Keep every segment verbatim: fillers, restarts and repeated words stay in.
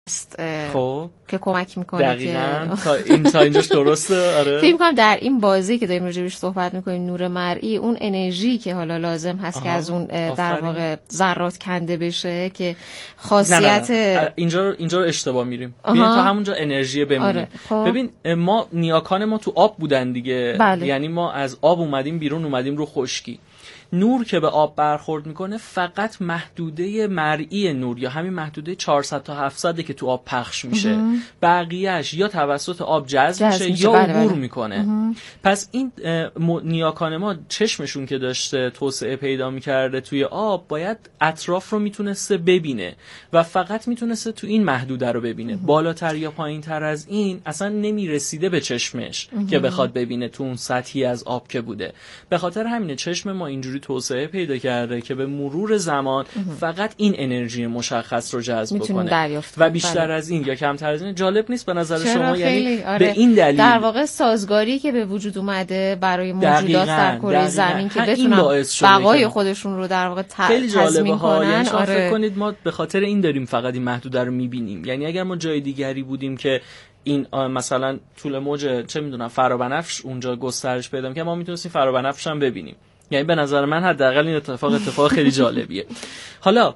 خب که کمک میکنه دقیقاً که تا این تا اینجاش درسته. آره فکر می‌کنم در این بازی که داریم راجع بهش صحبت می‌کنیم نور مرئی اون انرژی که حالا لازم هست آها. که از اون در واقع ذرات کنده بشه که خاصیت نه نه نه. اینجا اینجا رو اشتباه میریم. بیاین تا همونجا انرژی بمونیم. آره. خب. ببین ما نیاکان ما تو آب بودن دیگه. بله. یعنی ما از آب اومدیم بیرون، اومدیم رو خشکی. نور که به آب برخورد میکنه فقط محدوده مرئی نور یا همین محدوده چهارصد تا هفتصد که تو آب پخش میشه، بقیهش یا توسط آب جذب میشه, میشه یا عبور بله میکنه. امه. پس این نیاکان ما چشمشون که داشته توسعه پیدا میکرده توی آب باید اطراف رو میتونسته ببینه و فقط میتونسته تو این محدوده رو ببینه. امه. بالاتر یا پایین تر از این اصلا نمیرسیده به چشمش امه. که بخواد ببینه تو اون سطحی از آب که بوده. به خاطر همینه چشم ما اینجوری توسعه پیدا کرده که به مرور زمان فقط این انرژی مشخص رو جذب کنه و بیشتر بله. از این یا کمتر از این جالب نیست به نظر شما؟ یعنی آره. به این دلیل در واقع سازگاری که به وجود اومده برای موجودات در کره زمین که بتونن بقای خودشون رو در واقع تضمین کنن. یعنی شما آره. فکر کنید ما به خاطر این داریم فقط این محدوده رو میبینیم. یعنی اگر ما جای دیگری بودیم که این مثلا طول موج چه میدونم فرابنفش اونجا گسترش پیدا می‌کنه ما میتونستیم فرابنفش هم ببینیم. یعنی به نظر من حداقل این اتفاق اتفاق خیلی جالبیه. حالا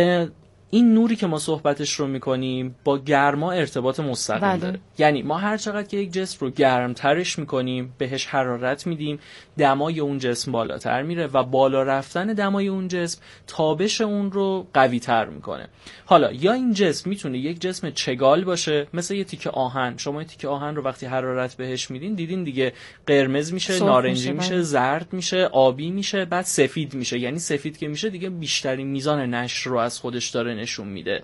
این نوری که ما صحبتش رو میکنیم با گرما ارتباط مستقیم بله. داره. یعنی ما هر چقدر که یک جسم رو گرمترش میکنیم بهش حرارت میدیم دمای اون جسم بالاتر میره و بالا رفتن دمای اون جسم تابش اون رو قوی تر میکنه. حالا یا این جسم میتونه یک جسم چگال باشه مثل یه تیکه آهن. شما یه تیکه آهن رو وقتی حرارت بهش میدین دیدین دیگه قرمز میشه، نارنجی میشه, میشه زرد میشه، آبی میشه، بعد سفید میشه. یعنی سفید که میشه دیگه بیشترین میزان نشر رو از خودش داره نشون میده.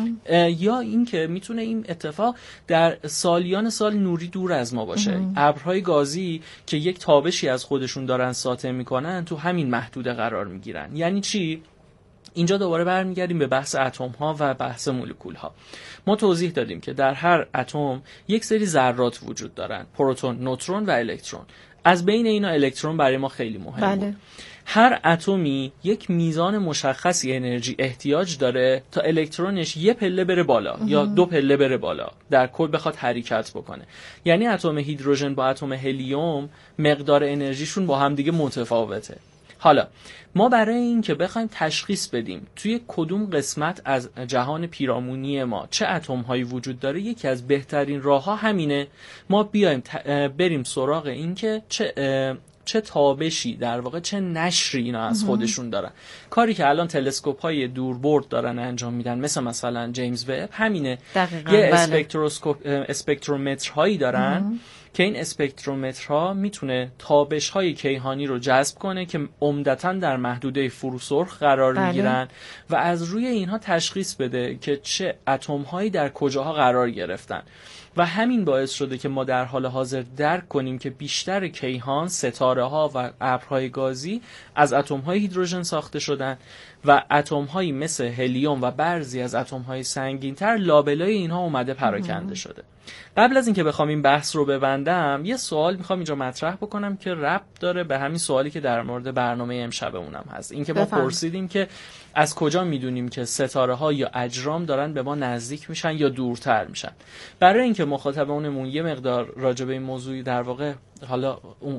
یا این که میتونه این اتفاق در سالیان سال نوری دور از ما باشه. ابرهای گازی که یک تابشی از خودشون دارن ساطع میکنن تو همین محدوده قرار میگیرن. یعنی چی؟ اینجا دوباره برمیگردیم به بحث اتم ها و بحث مولکول ها. ما توضیح دادیم که در هر اتم یک سری ذرات وجود دارن، پروتون، نوترون و الکترون. از بین اینا الکترون برای ما خیلی مهمه. بله. هر اتمی یک میزان مشخصی انرژی احتیاج داره تا الکترونش یه پله بره بالا اه. یا دو پله بره بالا، در کل بخواد حرکت بکنه. یعنی اتم هیدروژن با اتم هلیوم مقدار انرژیشون با هم دیگه متفاوته. حالا ما برای این که بخوایم تشخیص بدیم توی کدوم قسمت از جهان پیرامونی ما چه اتم هایی وجود داره، یکی از بهترین راه ها همینه ما بیایم بریم سراغ این که چه چه تابشی در واقع چه نشری اینا از خودشون دارن. کاری که الان تلسکوپ های دوربرد دارن انجام میدن مثل مثلا جیمز وب همینه. دقیقاً. یه بله. اسپکتروسکوپ اسپکترومتر هایی دارن امه. که این اسپکترومترها میتونه تابش های کیهانی رو جذب کنه که عمدتاً در محدوده فروسرخ قرار بله. میگیرن و از روی اینها تشخیص بده که چه اتم هایی در کجاها قرار گرفتن. و همین باعث شده که ما در حال حاضر درک کنیم که بیشتر کیهان، ستاره ها و ابرهای گازی از اتم های هیدروژن ساخته شدن و اتم هایی مثل هلیوم و بعضی از اتم های سنگین تر لابلای اینها اومده پراکنده شده. قبل از اینکه بخوام این بحث رو ببندم یه سوال میخوام اینجا مطرح بکنم که ربط داره به همین سوالی که در مورد برنامه امشبمونم هست. این که ما بفهم. پرسیدیم که از کجا میدونیم که ستاره ها یا اجرام دارن به ما نزدیک میشن یا دورتر میشن. برای اینکه مخاطبمون یه مقدار راجع به این موضوعی در واقع حالا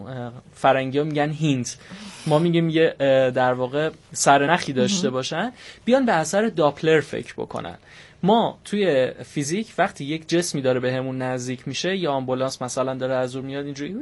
فرنگی‌ها میگن هینت، ما میگیم یه در واقع سرنخی داشته باشن، بیان به اثر داپلر فکر بکنن. ما توی فیزیک وقتی یک جسمی داره به همون نزدیک میشه یا آمبولانس مثلا داره از دور میاد اینجوری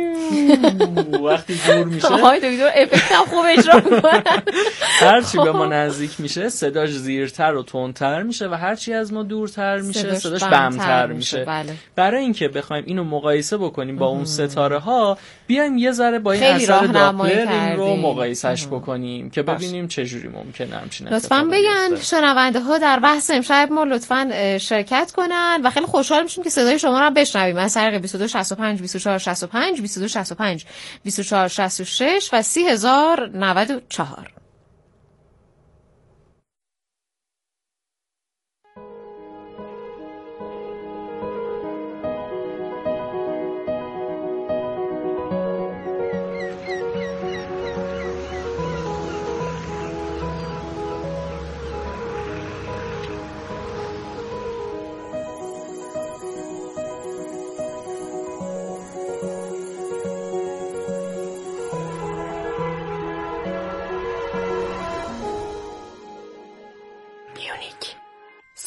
وقتی دور میشه آهای دکتر افکت هم خوب اجرا میکنن. هرچی به ما نزدیک میشه صداش زیرتر و تندتر میشه و هرچی از ما دورتر میشه صداش بمتر میشه. بله. برای اینکه بخوایم اینو مقایسه بکنیم با اون ستاره ها بیایم یه ذره با این اثر داپلر این رو مقایسهش بکنیم که ببینیم چه جوری ممکنه همچین لطفاً بگن شنونده ها در بحث امشب ما لطفاً شرکت کنن و خیلی خوشحال میشیم که صدای شما رو هم بشنویم از طریق بیست و دو شصت و پنج بیست و چهار شصت و پنج بیست و دو شصت و پنج بیست و چهار شصت و شش و سی هزار و نود و چهار.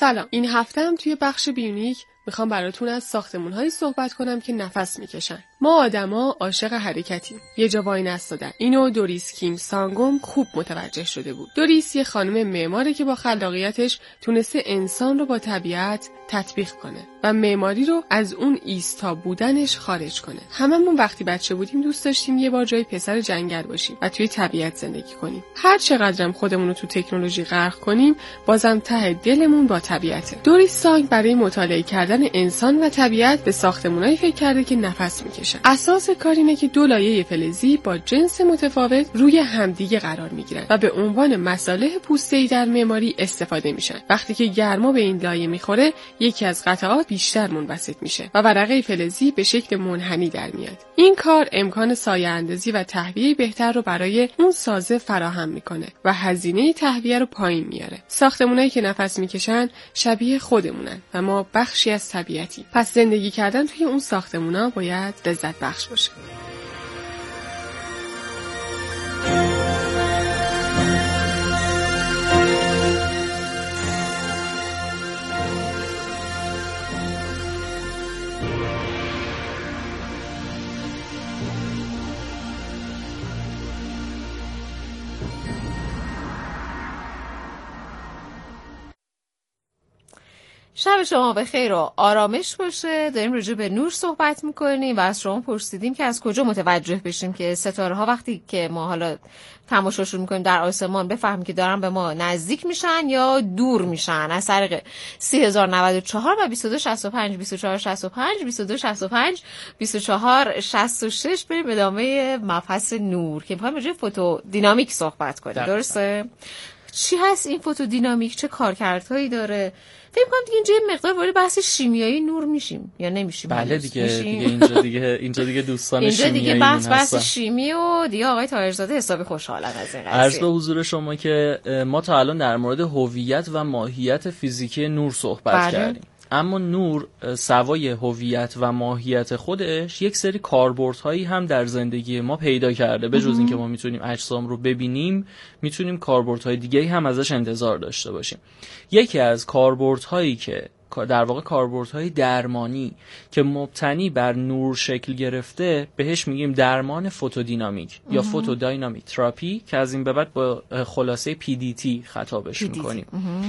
سلام، این هفته هم توی بخش بیونیک میخوام براتون از ساختمون‌هایی صحبت کنم که نفس میکشن. ما آدما عاشق حرکتیم. یه جا وای نستادن. اینو دوریس کیم سانگوم خوب متوجه شده بود. دوریس یه خانم معماره که با خلاقیتش تونسته انسان رو با طبیعت تطبیق کنه و معماری رو از اون ایستا بودنش خارج کنه. هممون وقتی بچه بودیم دوست داشتیم یه بار جای پسر جنگل باشیم و توی طبیعت زندگی کنیم. هر چقدرم خودمون رو تو تکنولوژی غرق کنیم، بازم ته دلمون با طبیعته. دوریس سانگ برای مطالعه کردن انسان و طبیعت به ساختمونایی فکر کرده که نفس میکشن. اساس کار اینه که دو لایه فلزی با جنس متفاوت روی همدیگه قرار میگیرن و به عنوان مصالح پوسته‌ای در معماری استفاده میشن. وقتی که گرما به این لایه میخوره، یکی از قطعات بیشتر منبسط میشه و ورقه فلزی به شکل منحنی در میاد. این کار امکان سایه اندازی و تهویه بهتر رو برای اون سازه فراهم میکنه و هزینه تهویه رو پایین میاره. ساختمونایی که نفس میکشن شبیه خودمونن و ما بخشی از طبیعتی. پس زندگی کردن توی اون ساختمونا باید لذت بخش باشه. شب شما بخیر و آرامش باشه. داریم راجع به نور صحبت میکنیم و از شما پرسیدیم که از کجا متوجه بشیم که ستاره ها وقتی که ما حالا تماشاشون میکنیم در آسمان بفهمیم که دارن به ما نزدیک میشن یا دور میشن. از طریق سی هزار و نود و چهار و بیست و دو شصت و پنج بیست و چهار شصت و پنج بیست و دو شصت و پنج بیست و چهار شصت و شش بریم ادامه مبحث نور که میخوایم راجع به فوتو دینامیک صحبت کنیم. درسته؟ چی هست این فوتو دینامیک؟ چه کارکردهایی داره؟ فکر کنم دیگه اینجا یه مقدار وارد بحث شیمیایی نور میشیم یا نمیشیم؟ بله دیگه دیگه اینجا دیگه اینجا دیگه دوستان شیمیایی اینجا دیگه بحث بحث شیمی و دیگه آقای طاهرزاده حسابی خوشحالن از این قضیه. عرض به حضور شما که ما تا الان در مورد هویت و ماهیت فیزیکی نور صحبت بله. کردیم. اما نور سوای هویت و ماهیت خودش یک سری کاربردهایی هم در زندگی ما پیدا کرده. به جز اینکه ما میتونیم اجسام رو ببینیم، میتونیم کاربردهای دیگه‌ای هم ازش انتظار داشته باشیم. یکی از کاربردهایی که در واقع کاربردهای درمانی که مبتنی بر نور شکل گرفته بهش میگیم درمان فوتودینامیک یا فوتودینامیک تراپی که از این به بعد با خلاصه پی دی تی خطابش میکنیم.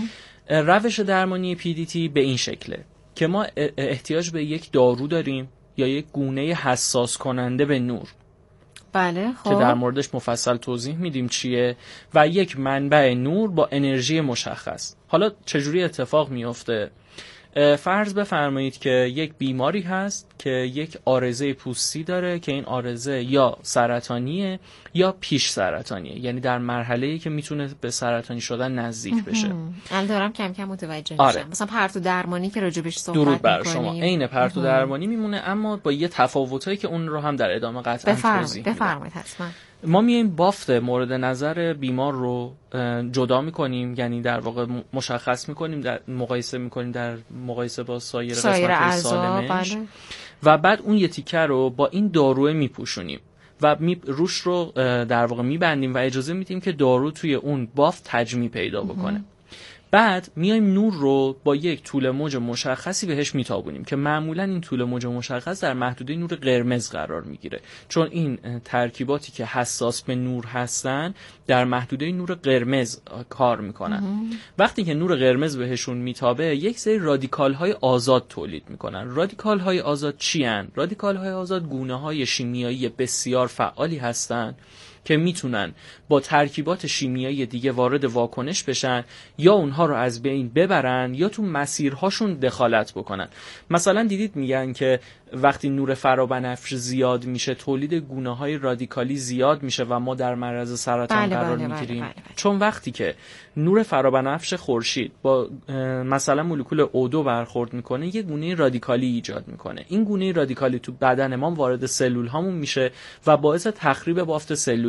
روش درمانی پی دی تی به این شکله که ما احتیاج به یک دارو داریم یا یک گونه حساس کننده به نور. بله خب. که در موردش مفصل توضیح میدیم چیه و یک منبع نور با انرژی مشخص. حالا چجوری اتفاق میفته؟ فرض بفرمایید که یک بیماری هست که یک عارضه پوستی داره که این عارضه یا سرطانیه یا پیش سرطانیه، یعنی در مرحله‌ای که میتونه به سرطانی شدن نزدیک بشه. الان دارم کم کم متوجه آره. میشم. مثلا پرتو درمانی که راجبش صحبت می‌کنیم. درود بر میکنیم. شما. عین پرتو درمانی میمونه اما با یه تفاوتایی که اون رو هم در ادامه قطعا توضیح میدم. بفرمایید حتما. ما میایم بافت مورد نظر بیمار رو جدا میکنیم، یعنی در واقع مشخص میکنیم، در مقایسه میکنیم در مقایسه با سایر, سایر قسمت سالمش بله. و بعد اون یه تیکه رو با این داروه میپوشونیم و می روش رو در واقع میبندیم و اجازه میدیم که دارو توی اون بافت تجمیع پیدا بکنه. بعد میایم نور رو با یک طول موج مشخصی بهش میتابونیم که معمولا این طول موج مشخص در محدوده نور قرمز قرار میگیره، چون این ترکیباتی که حساس به نور هستن در محدوده نور قرمز کار میکنن. وقتی که نور قرمز بهشون میتابه یک سری رادیکال های آزاد تولید میکنن. رادیکال های آزاد چی ان؟ رادیکال های آزاد گونه های شیمیایی بسیار فعالی هستن که میتونن با ترکیبات شیمیایی دیگه وارد واکنش بشن یا اونها رو از بین ببرن یا تو مسیرهاشون دخالت بکنن. مثلا دیدید میگن که وقتی نور فرابنفش زیاد میشه تولید گونه‌های رادیکالی زیاد میشه و ما در معرض سرطان بله قرار بله میگیریم. بله بله بله. چون وقتی که نور فرابنفش خورشید با مثلا مولکول او دو برخورد میکنه یه گونه رادیکالی ایجاد میکنه. این گونه رادیکالی تو بدن ما وارد سلول هامون میشه و باعث تخریب بافت سلولی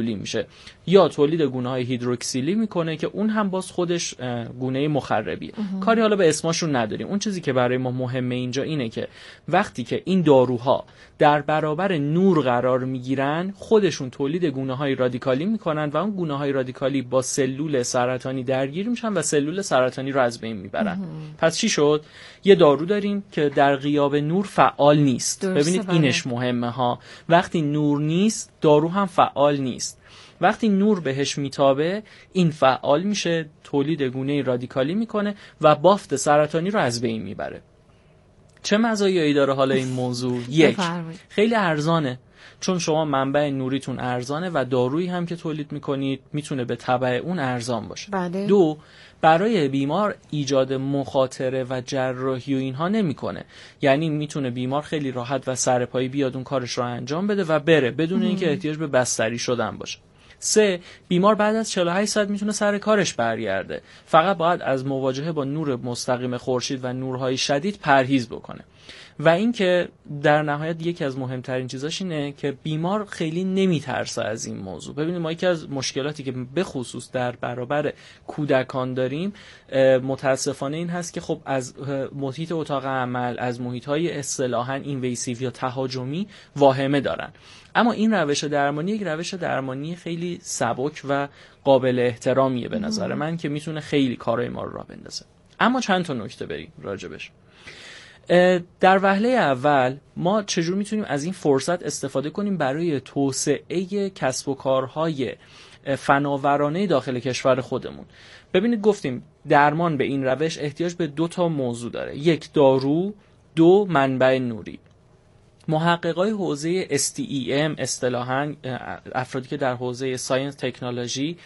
رادیکالی میشه، یا تولید گونه‌های هیدروکسیلی میکنه که اون هم باز خودش گونه مخربیه. کاری حالا به اسمشون نداریم. اون چیزی که برای ما مهمه اینجا اینه که وقتی که این داروها در برابر نور قرار میگیرن، خودشون تولید گونه‌های رادیکالی میکنن و اون گونه‌های رادیکالی با سلول سرطانی درگیر میشن و سلول سرطانی رو از بین میبرن. پس چی شد؟ یه دارو داریم که در غیاب نور فعال نیست. ببینید اینش مهمه ها. وقتی نور نیست، دارو هم فعال نیست. وقتی نور بهش میتابه، این فعال میشه، تولید گونه رادیکالی میکنه و بافت سرطانی رو از بین میبره. چه مزایایی داره حالا این موضوع؟ یک، خیلی ارزانه، چون شما منبع نوریتون ارزانه و دارویی هم که تولید میکنید میتونه به تبع اون ارزان باشه. بله. دو، برای بیمار ایجاد مخاطره و جراحی و اینها نمیکنه، یعنی میتونه بیمار خیلی راحت و سرپایی بیاد اون کارش رو انجام بده و بره بدون اینکه احتیاج به بستری شدن باشه. سه، بیمار بعد از چهل و هشت ساعت میتونه سر کارش برگرده، فقط باید از مواجهه با نور مستقیم خورشید و نورهای شدید پرهیز بکنه. و اینکه در نهایت یکی از مهمترین چیزاش اینه که بیمار خیلی نمیترسه از این موضوع. ببینید ما یکی از مشکلاتی که به خصوص در برابر کودکان داریم متاسفانه این هست که خب از محیط اتاق عمل، از محیط‌های اصطلاحاً اینویسیو یا تهاجمی واهمه دارن. اما این روش درمانی یک روش درمانی خیلی سبک و قابل احترامیه به نظر من که میتونه خیلی کارهای ما رو راه بندازه. اما چند تا نکته بریم راجبش. در وهله اول ما چجور میتونیم از این فرصت استفاده کنیم برای توسعه کسب و کارهای فناورانه داخل کشور خودمون. ببینید گفتیم درمان به این روش احتیاج به دو تا موضوع داره، یک دارو، دو منبع نوری. محققای حوزه اس تی ای ام اصطلاحاً افرادی که در حوزه ساینس تکنولوژی،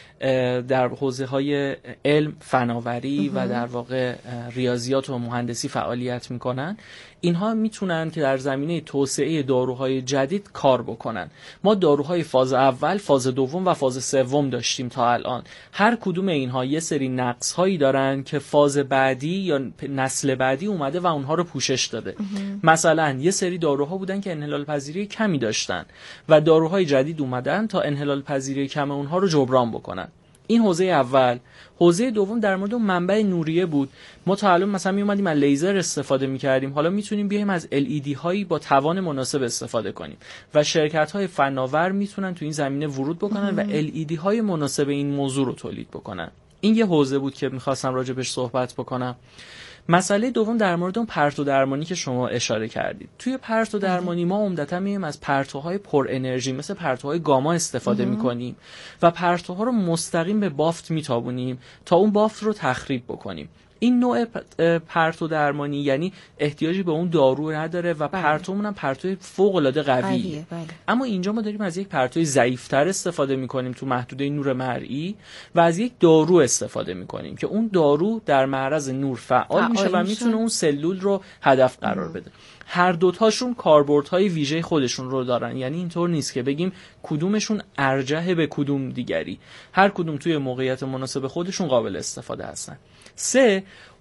در حوزه های علم، فناوری و در واقع ریاضیات و مهندسی فعالیت میکنن، اینها میتونن که در زمینه توسعه داروهای جدید کار بکنن. ما داروهای فاز اول، فاز دوم و فاز سوم داشتیم تا الان. هر کدوم اینها یه سری نقص هایی دارن که فاز بعدی یا نسل بعدی اومده و اونها رو پوشش داده. مثلا یه سری داروها بودن که انحلال پذیری کمی داشتن و داروهای جدید اومدن تا انحلال پذیری کم اونها رو جبران بکنن. این حوزه اول. حوزه دوم در مورد منبع نوریه بود. ما تا الان مثلا می اومدیم از لیزر استفاده می‌کردیم، حالا میتونیم بیایم از ال ای دی هایی با توان مناسب استفاده کنیم و شرکت‌های فناور میتونن تو این زمینه ورود بکنن و ال ای دی های مناسب این موضوع رو تولید بکنن. این یه حوزه بود که می‌خواستم راجع بهش صحبت بکنم. مسئله دوم در مورد اون پرتو درمانی که شما اشاره کردید. توی پرتو درمانی ما عمدتاً میایم از پرتوهای پر انرژی مثل پرتوهای گاما استفاده میکنیم و پرتوها رو مستقیم به بافت میتابونیم تا اون بافت رو تخریب بکنیم. این نوع پرتو درمانی یعنی احتیاجی به اون دارو نداره و پرتومون هم پرتوی فوق العاده قویه. اما اینجا ما داریم از یک پرتوی ضعیف‌تر استفاده میکنیم تو محدوده نور مرئی و از یک دارو استفاده میکنیم که اون دارو در معرض نور فعال, فعال میشه و میتونه اون سلول رو هدف قرار بده. هر دوتاشون کاربردهای ویژه خودشون رو دارن، یعنی اینطور نیست که بگیم کدومشون ارجح به کدوم دیگری. هر کدوم توی موقعیت مناسب خودشون قابل استفاده هستن. سه،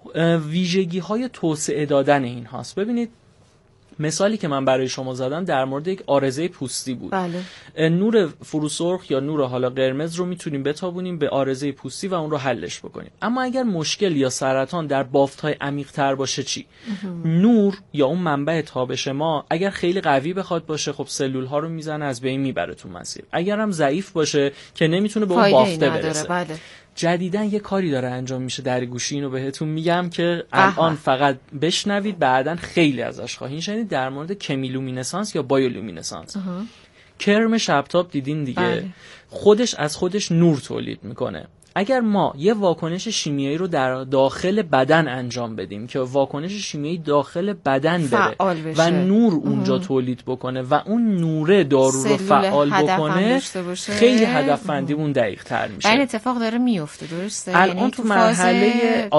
ویژگی های توسعه دادن این هاست. ببینید مثالی که من برای شما زدم در مورد یک عارضه پوستی بود. بله. نور فروسرخ یا نور حالا قرمز رو میتونیم بتابونیم به عارضه پوستی و اون رو حلش بکنیم. اما اگر مشکل یا سرطان در بافت‌های عمیق‌تر باشه چی؟ نور یا اون منبع تابش ما اگر خیلی قوی بخواد باشه، خب سلول‌ها رو میزنه از بین میبره تو مسیر. اگر هم ضعیف باشه که نمیتونه به اون بافته برسه. بله. جدیدن یه کاری داره انجام میشه در گوشی، اینو بهتون میگم که الان فقط بشنوید، بعدن خیلی ازش خواهید شنید، در مورد کمیلومینسانس یا بایولومینسانس. کرم شبتاب دیدین دیگه. بله. خودش از خودش نور تولید میکنه. اگر ما یه واکنش شیمیایی رو در داخل بدن انجام بدیم که واکنش شیمیایی داخل بدن بره و نور اونجا تولید بکنه و اون نوره دارو رو فعال بکنه، خیلی هدفمندیمون دقیق تر میشه. این اتفاق داره میفته، درسته؟ الان یعنی تو مرحله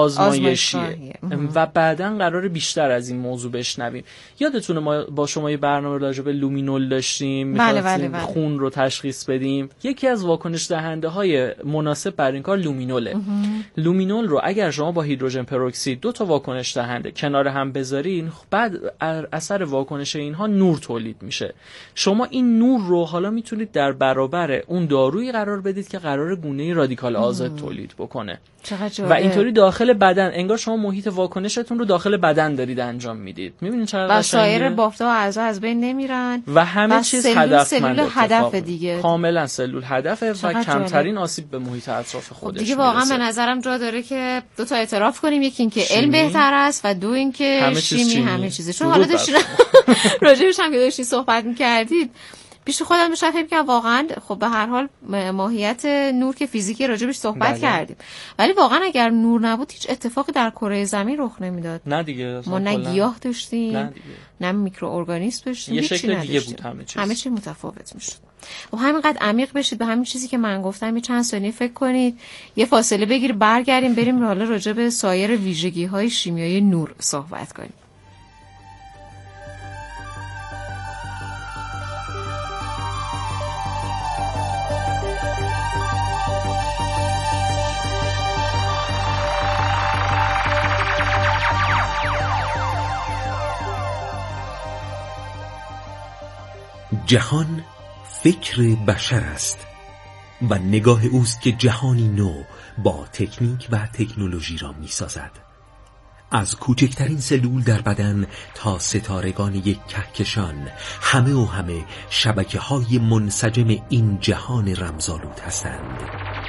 آزمایشیه و بعداً قراره بیشتر از این موضوع بشنویم. یادتونه ما با شما یه برنامه راجع به لومینول داشتیم، بله بله بله. خون رو تشخیص بدیم. یکی از واکنش دهنده های مناسب برای کار لومینوله. لومینول رو اگر شما با هیدروژن پروکسید دو تا واکنش دهنده کنار هم بذارین، بعد اثر واکنش اینها نور تولید میشه. شما این نور رو حالا میتونید در برابر اون دارویی قرار بدید که قرار گونه رادیکال آزاد تولید بکنه و اینطوری داخل بدن انگار شما محیط واکنشتون رو داخل بدن دارید انجام میدید. میبینید چقدر و سایر بافت ها اعضا از بین نمیرن و همه و چیز هدفمند، هدف دیگه، کاملا سلول هدفه و کمترین آسیب به محیط اطراف خودش دیگه. واقعا به نظرم جا داره که دو تا اعتراف کنیم، یکی این که علم بهتر است و دو این که همه شیمی, شیمی همه چیزه. چون حالا داشتید راجعش هم که داشتید صحبت می‌کردید، پیش خودم میشه فکر کنم واقعا خب به هر حال ماهیت نور که فیزیکی راجبش صحبت بله. کردیم، ولی واقعا اگر نور نبود هیچ اتفاقی در کره زمین رخ نمیداد. نه دیگه، ما نه گیاه داشتیم، نه, نه میکروارگانیسم داشتیم، یه شکل دیگه بود همه چیز. همه چی متفاوت میشد. و همینقدر عمیق بشید به همین چیزی که من گفتم، یه چند ثانیه فکر کنید، یه فاصله بگیر، برگردیم بریم حالا راجع به سایر ویژگی‌های شیمیایی نور صحبت کنیم. جهان فکر بشر است و نگاه اوست که جهانی نو با تکنیک و تکنولوژی را می سازد. از کوچکترین سلول در بدن تا ستارگان یک کهکشان، همه و همه شبکه های منسجم این جهان رمزآلود هستند.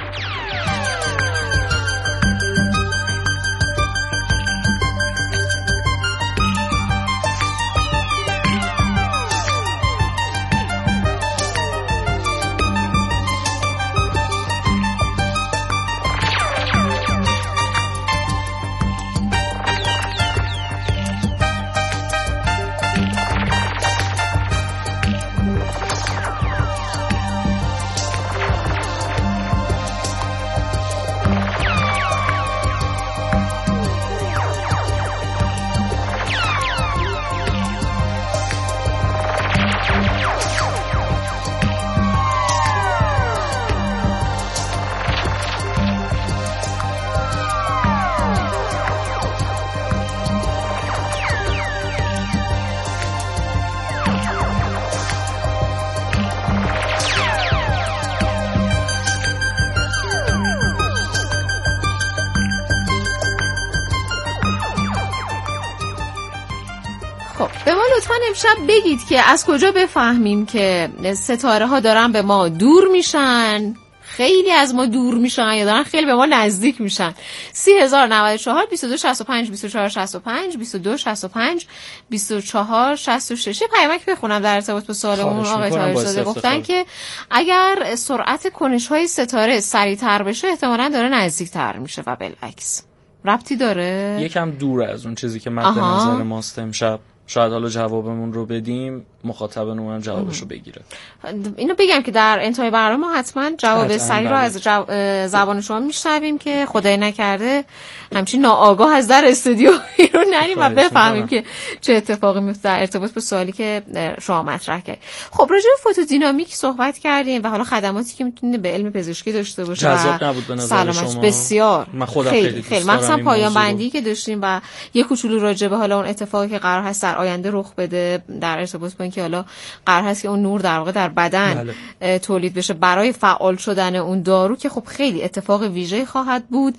امشب بگید که از کجا بفهمیم که ستاره ها دارن به ما دور میشن، خیلی از ما دور میشن یا دارن خیلی به ما نزدیک میشن. سی هزار و نود و چهار بیست و دو شصت و پنج بیست و چهار شصت و پنج بیست و دو شصت و پنج بیست و چهار شصت و شش. پیامک بخونم در ارتباط با سوالمون. آقای طاهرزاده گفتن که اگر سرعت کنش های ستاره سریعتر بشه احتمالاً داره نزدیکتر میشه و بالعکس. ربطی داره؟ یکم دور از اون چیزی که مد نظر ماست امشب. شاید حالا جوابمون رو بدیم، مخاطبمون هم جوابش رو بگیره. اینو بگم که در انتهای برنامه ما حتما جواب سریع رو از جو... زبان شما میشنویم که خدای نکرده همچین ناآگاه از در استودیو رو نریم و بفهمیم که چه اتفاقی میفته در ارتباط با سوالی که شما مطرح کردید. خب راجع به فوتودینامیک صحبت کردیم و حالا خدماتی که میتونه به علم پزشکی داشته باشه. جذاب نبود به نظر شما؟ بسیار. من خودم خیلی خیلی خیلی مثلا پایان بندی که داشتیم و یه کوچولو راجع به حالا اون اتفاقی که قرار هست در آینده رخ بده در ارتباط با اینکه حالا قرار هست که اون نور در واقع در بدن بله. تولید بشه برای فعال شدن اون دارو که خب خیلی اتفاق ویژه‌ای خواهد بود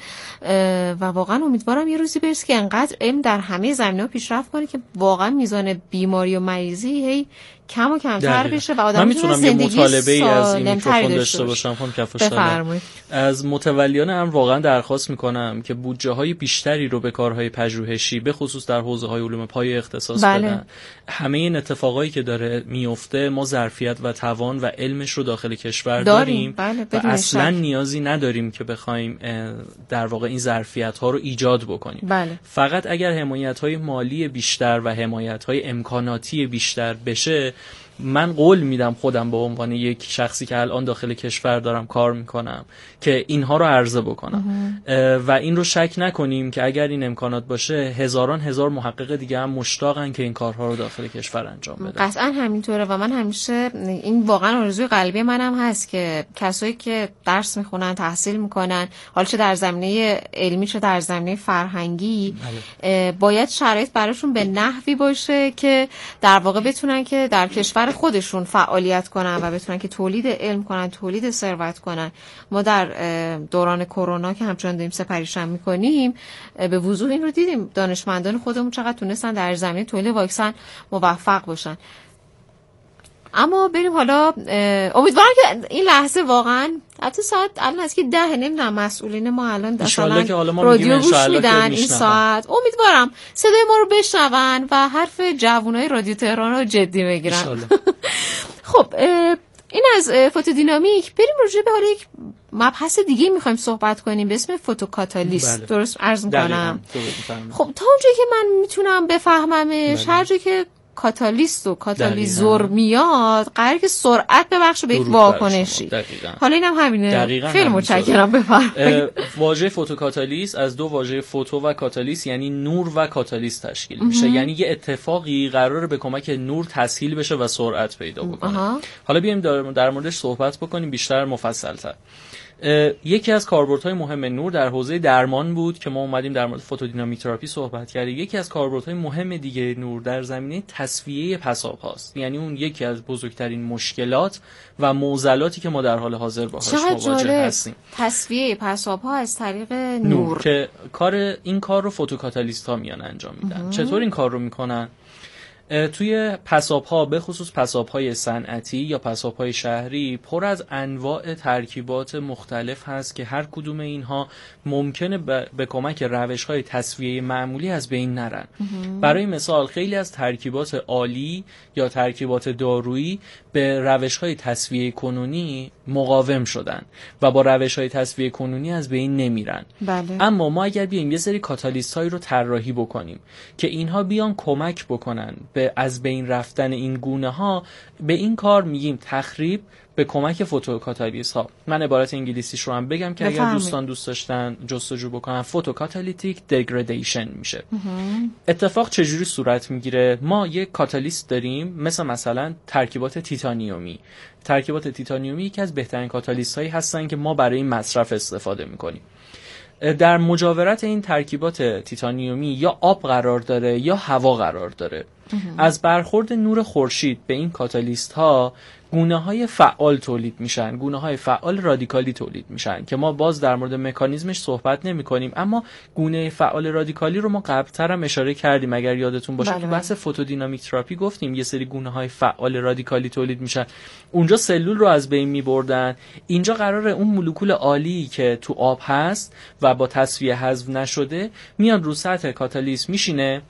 و واقعا امیدوارم یه روزی برسه که انقدر علم در همه زمینه‌ها پیشرفت کنه که واقعا میزان بیماری و مریضی هی کم و کمتر بشه و آدم میتونم یه مطالبه ای از این میکروفون داشته باشم. خانم کفاش‌زاده، از متولیان هم واقعا درخواست میکنم که بودجه های بیشتری رو به کارهای پژوهشی به خصوص در حوزه های علوم پایه اختصاص بله. بدن. همه این اتفاقایی که داره میفته ما ظرفیت و توان و علمش رو داخل کشور داریم, داریم. بله. و اصلا شرف. نیازی نداریم که بخوایم در واقع این ظرفیت ها رو ایجاد بکنیم. بله. فقط اگر حمایت های مالی بیشتر و حمایت های امکاناتی بیشتر بشه من قول میدم خودم به عنوان یک شخصی که الان داخل کشور دارم کار میکنم که اینها رو عرضه بکنم و این رو شک نکنیم که اگر این امکانات باشه هزاران هزار محقق دیگه هم مشتاقن که این کارها رو داخل کشور انجام بدن. قطعا همینطوره و من همیشه این واقعا آرزوی قلبی منم هست که کسایی که درس میخونن، تحصیل میکنن، حالا چه در زمینه علمی چه در زمینه فرهنگی، باید شرایط براشون به نحوی باشه که در واقع بتونن که در کشور خودشون فعالیت کنن و بتونن که تولید علم کنن، تولید ثروت کنن. ما در دوران کرونا که همچنان داریم سپریشم میکنیم به وضوح این رو دیدیم، دانشمندان خودمون چقدر تونستن در زمینه تولید واکسن موفق باشن. اما بریم حالا، امیدوارم که این لحظه واقعا حتی ساعت الان از که ده نمیدونم مسئولین ما الان مثلا رادیو گوش میدن این ساعت، امیدوارم صدای ما رو بشنون و حرف جوانای رادیو تهران رو جدی بگیرن. خب این از فوتودینامیک. بریم راجع به حالا یک مبحث دیگه میخوایم صحبت کنیم به اسم فوتوکاتالیست. بله. درست عرض میکنم؟ خب تا اونجایی که من میتونم بفهممش، هر جایی که کاتالیست و کاتالیزور میاد قراره که سرعت ببخشه به یک واکنشی. حالا اینم همینه. خیلی متشکرم. بفرمایید. واژه فوتوکاتالیست از دو واژه فوتو و کاتالیست یعنی نور و کاتالیست تشکیل میشه. یعنی یه اتفاقی قراره به کمک نور تسهیل بشه و سرعت پیدا بکنه. حالا بیایم در موردش صحبت بکنیم بیشتر مفصل‌تر. یکی از کاربردهای مهم نور در حوزه درمان بود که ما اومدیم در مورد فوتودینامیک تراپی صحبت کردیم. یکی از کاربردهای مهم دیگه نور در زمینه تصفیه پساب هاست. یعنی اون یکی از بزرگترین مشکلات و معضلاتی که ما در حال حاضر باهاش مواجه هستیم. تصفیه پساب ها از طریق نور, نور. که کار این کار رو فوتوکاتالیست ها میان انجام میدن. چطور این کار رو میکنن؟ توی پساب‌ها به خصوص پساب‌های صنعتی یا پساب‌های شهری پر از انواع ترکیبات مختلف هست که هر کدوم اینها ممکنه به کمک روش‌های تصفیه معمولی از بین نرن. برای مثال خیلی از ترکیبات آلی یا ترکیبات دارویی به روش‌های تصفیه کنونی مقاوم شدن و با روش‌های تصفیه کنونی از بین نمیرن. بله. اما ما اگر بیایم یه سری کاتالیست‌هایی رو طراحی بکنیم که اینها بیان کمک بکنن به از بین رفتن این گونه ها، به این کار میگیم تخریب به کمک فوتوکاتالیست ها. من عبارت انگلیسیش رو هم بگم که اگر دوستان دوست داشتن جستجو بکنن، فوتوکاتالیتیک دگردیشن میشه. اتفاق چجوری صورت میگیره؟ ما یک کاتالیست داریم مثل مثلا ترکیبات تیتانیومی. ترکیبات تیتانیومی یکی از بهترین کاتالیست هایی هستن که ما برای این مصرف استفاده میکنیم. در مجاورت این ترکیبات تیتانیومی یا آب قرار داره یا هوا قرار داره. از برخورد نور خورشید به این کاتالیست ها گونه‌های فعال تولید میشن، گونه‌های فعال رادیکالی تولید میشن که ما باز در مورد مکانیزمش صحبت نمی‌کنیم، اما گونه فعال رادیکالی رو ما قبل‌تر هم اشاره کردیم اگر یادتون باشه. تو بحث فوتودینامیک تراپی گفتیم یه سری گونه‌های فعال رادیکالی تولید میشن، اونجا سلول رو از بین می‌بردن. اینجا قراره اون مولکول آلی که تو آب هست و با تصفیه حذف نشده میاد رو سطح کاتالیست میشینه،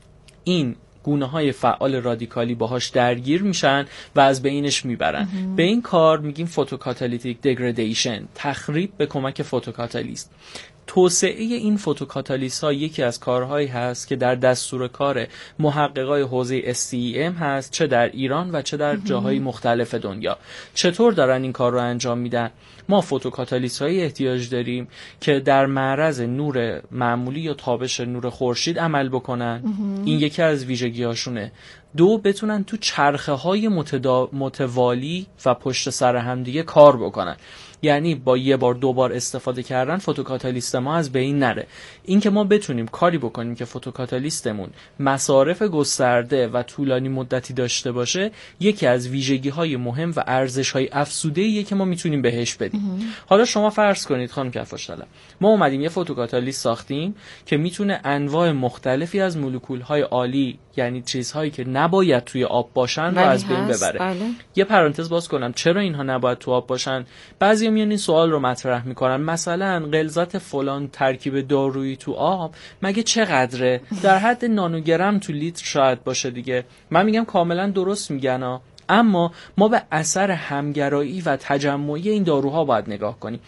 این گونه های فعال رادیکالی باهاش درگیر میشن و از بینش میبرن. به این کار میگیم فوتوکاتالیتیک دگردیشن، تخریب به کمک فوتوکاتالیست. توسعه این فوتوکاتالیست ها یکی از کارهایی هست که در دستور کار محققای حوزه اس تی ای ام هست، چه در ایران و چه در جاهای مختلف دنیا. چطور دارن این کار رو انجام میدن؟ ما فوتوکاتالیست هایی احتیاج داریم که در معرض نور معمولی یا تابش نور خورشید عمل بکنن. این یکی از ویژگی هاشونه. دو، بتونن تو چرخه های متدا... متوالی و پشت سر هم دیگه کار بکنن. یعنی با یه بار دو بار استفاده کردن فوتوکاتالیست ما از بین نره. این که ما بتونیم کاری بکنیم که فوتوکاتالیستمون مصارف گسترده و طولانی مدتی داشته باشه، یکی از ویژگی‌های مهم و ارزش‌های افزوده‌ایه که ما میتونیم بهش بدیم. حالا شما فرض کنید خانم کفاش‌طلب، ما اومدیم یه فوتوکاتالیست ساختیم که میتونه انواع مختلفی از مولکول‌های آلی، یعنی چیزهایی که نباید توی آب باشن رو از بین ببره. بله. یه پرانتز باز کنم، چرا اینها نباید تو آب باشن؟ بعضی میان این سوال رو مطرح میکنن، مثلا غلظت فلان ترکیب دارویی تو آب مگه چقدره؟ در حد نانوگرم تو لیتر شاید باشه دیگه. من میگم کاملا درست میگن ها، اما ما به اثر همگرایی و تجمعی این داروها باید نگاه کنیم.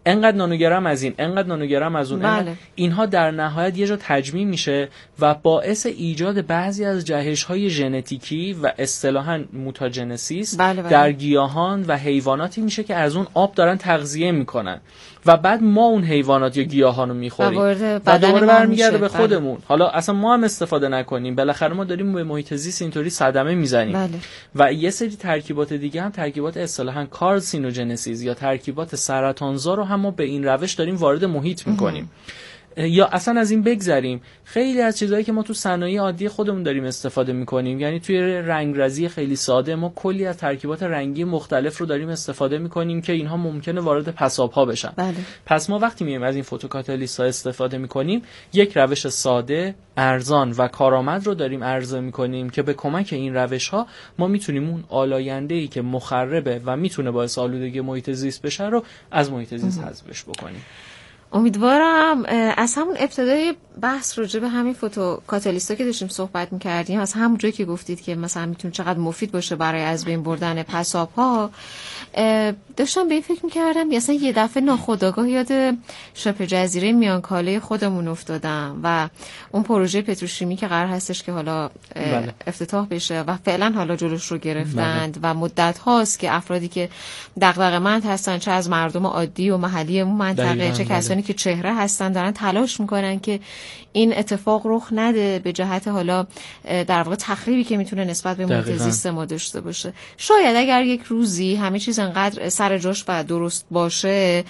انقدر نانوگرم از این، انقدر نانوگرم از اون. بله. اینها در نهایت یه جا تجمیع میشه و باعث ایجاد بعضی از جهش‌های ژنتیکی و اصطلاحاً موتاژنسیس بله بله. در گیاهان و حیواناتی میشه که از اون آب دارن تغذیه میکنن و بعد ما اون حیوانات یا گیاهان رو میخوریم و, و دوباره برمیگرده به خودمون. بله. حالا اصلا ما هم استفاده نکنیم، بالاخره ما داریم به محیط زیست اینطوری صدمه میزنیم. بله. و یه سری ترکیبات دیگه هم ترکیبات اصطلاحاً کارسینوژنسیس یا ترکیبات سرطانزا رو هم ما به این روش داریم وارد محیط میکنیم. یا اصلا از این بگذریم، خیلی از چیزهایی که ما تو صنایع عادی خودمون داریم استفاده میکنیم، یعنی توی رنگرزی خیلی ساده ما کلی از ترکیبات رنگی مختلف رو داریم استفاده میکنیم که اینها ممکنه وارد پساب‌ها بشن. بله. پس ما وقتی میایم از این فوتوکاتالیست‌ها استفاده میکنیم، یک روش ساده، ارزان و کارآمد رو داریم عرضه میکنیم که به کمک این روش‌ها ما میتونیم اون آلاینده‌ای که مخربه و میتونه باعث آلودگی محیط زیست بشه رو از محیط زیست حذفش بکنیم. امیدوارم از همون ابتدای بحث راجع به همین فوتوکاتالیستا که داشتیم صحبت می‌کردیم، از همون جایی که گفتید که مثلا میتونه چقدر مفید باشه برای از بین بردن پساب‌ها، داشتم به این فکر می‌کردم اصلا یه دفعه ناخودآگاه یاد شبه جزیره میانکاله خودمون افتادم و اون پروژه پتروشیمی که قرار هستش که حالا بله. افتتاح بشه و فعلا حالا جلوش رو گرفتند بله. و مدت هاست که افرادی که دغدغه‌مند هستن، چه از مردم عادی و محلی اون منطقه، چه کسانی که چهره هستن، دارن تلاش میکنن که این اتفاق رخ نده به جهت حالا در واقع تخریبی که میتونه نسبت به محیط زیست ما داشته باشه. شاید اگر یک روزی همه چیز انقدر سر جاش و درست باشه،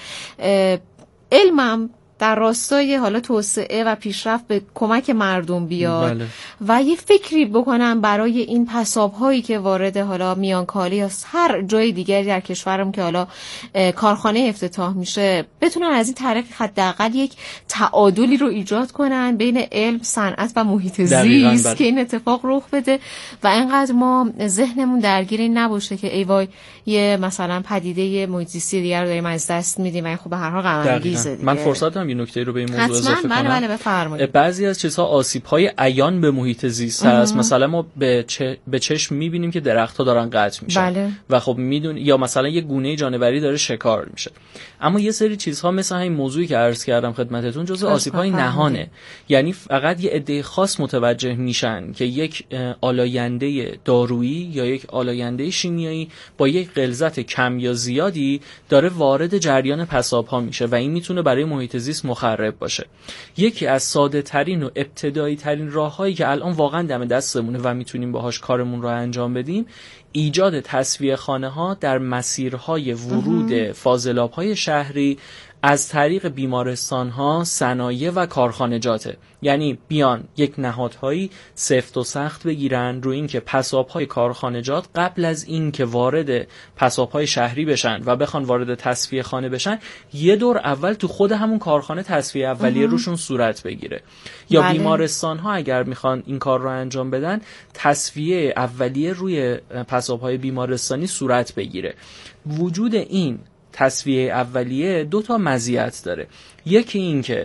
علمم در راستای حالا توسعه و پیشرفت به کمک مردم بیاد بله. و یه فکری بکنن برای این پساب‌هایی که وارد حالا میانکاله یا هر جای دیگری در کشورم که حالا کارخانه افتتاح میشه، بتونن از این طریق حداقل یک تعادلی رو ایجاد کنن بین علم، صنعت و محیط زیست بله. که این اتفاق رخ بده و اینقدر ما ذهنمون درگیر این نباشه که ای وای یه مثلا پدیده محیط زیستی دیگر رو داریم از دست میدیم و خب به هر حال غم انگیزه. من فرصت یه نکته رو به این موضوع اضافه کنم. بله بله بفرمایید. بعضی از چیزها آسیب‌های عیان به محیط زیست هست. مثلا ما به چه... به چشم می‌بینیم که درخت‌ها دارن قطع میشن بله. و خب میدون یا مثلا یه گونه جانوری داره شکار میشه. اما یه سری چیزها مثل همین موضوعی که عرض کردم خدمتتون جزء آسیب‌های نهانه. یعنی فقط یه عده خاص متوجه میشن که یک آلاینده دارویی یا یک آلاینده شیمیایی با یک غلظت کم یا زیادی داره وارد جریان پساب‌ها میشه و این میتونه برای محیط زیست مخرب باشه. یکی از ساده ترین و ابتدایی ترین راههایی که الان واقعا دم دستمونه و میتونیم باهاش کارمون رو انجام بدیم، ایجاد تصفیه خانه ها در مسیرهای ورود فاضلاب های شهری از طریق بیمارستان ها، صنایع و کارخانجاته. یعنی بیان یک نهادهایی سفت و سخت بگیرن روی این که پساب‌های کارخانجات قبل از این که وارد پساب‌های شهری بشن و بخوان وارد تصفیه خانه بشن، یه دور اول تو خود همون کارخانه تصفیه اولیه روشون صورت بگیره. یا بله. بیمارستان ها اگر میخوان این کار رو انجام بدن، تصفیه اولیه روی پساب‌های بیمارستانی صورت بگیره. وجود این تصفیه اولیه دو تا مزیت داره. یکی این که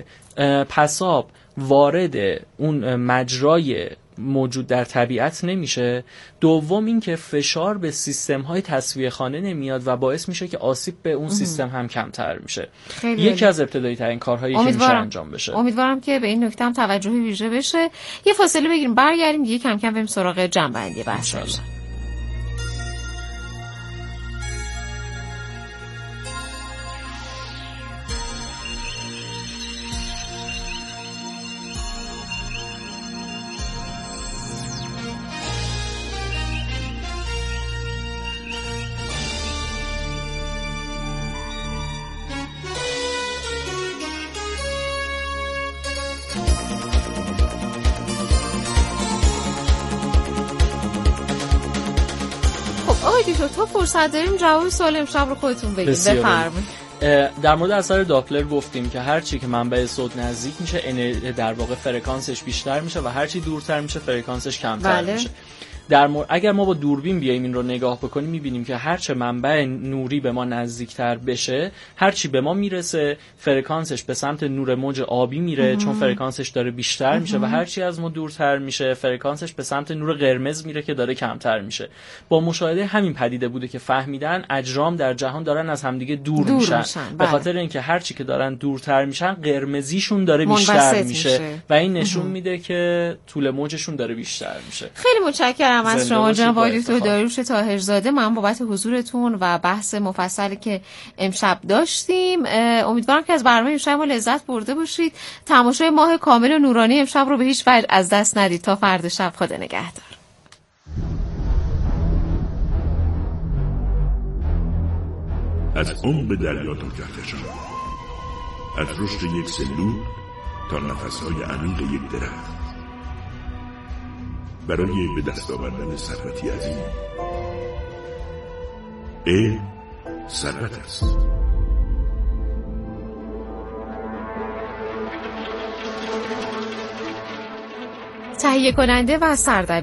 پساب وارد اون مجرای موجود در طبیعت نمیشه. دوم این که فشار به سیستم های تصفیه خانه نمیاد و باعث میشه که آسیب به اون سیستم هم کمتر میشه. یکی از ابتدایی ترین کارهایی که میشه انجام بشه. امیدوارم که به این نکته هم توجه ویژه بشه. یه فاصله بگیریم برگردیم دیگه کم کم بریم سراغ جنبندی بحث. تا فرصت داریم جواب سوال امشب رو خودتون بگید. بفرمایید. در مورد اثر داپلر گفتیم که هر چی که منبع صوت نزدیک میشه در واقع فرکانسش بیشتر میشه و هر چی دورتر میشه فرکانسش کمتر بله. میشه. در مور... اگر ما با دوربین بیایم این رو نگاه بکنیم میبینیم که هرچه منبع نوری به ما نزدیکتر بشه، هرچی به ما میرسه فرکانسش به سمت نور موج آبی میره اه. چون فرکانسش داره بیشتر اه. میشه و هرچی از ما دورتر میشه فرکانسش به سمت نور قرمز میره که داره کمتر میشه. با مشاهده همین پدیده بوده که فهمیدن اجرام در جهان دارن از همدیگه دور, دور میشن, میشن. به خاطر اینکه هرچی که دارن دورتر میشن قرمزیشون داره بیشتر میشه. میشه و این نشون اه. میده که طول موجشون داره بیشتر میشه. خیلی متشکرم از شما جناب آقای دکتر داریوش طاهرزاده، من بابت حضورتون و بحث مفصلی که امشب داشتیم. امیدوارم که از برنامه امشب ما لذت برده باشید. تماشای ماه کامل نورانی امشب رو به هیچ وجه از دست ندید. تا فردا شب، خدا نگهدار. از عمق دریا تا کهکشان، از رشد یک سلول تا نفس‌های عمیق یک درخت، برای به دست آوردن ثروتی عظیم. علم ثروت است. تهیه کننده و سردبیر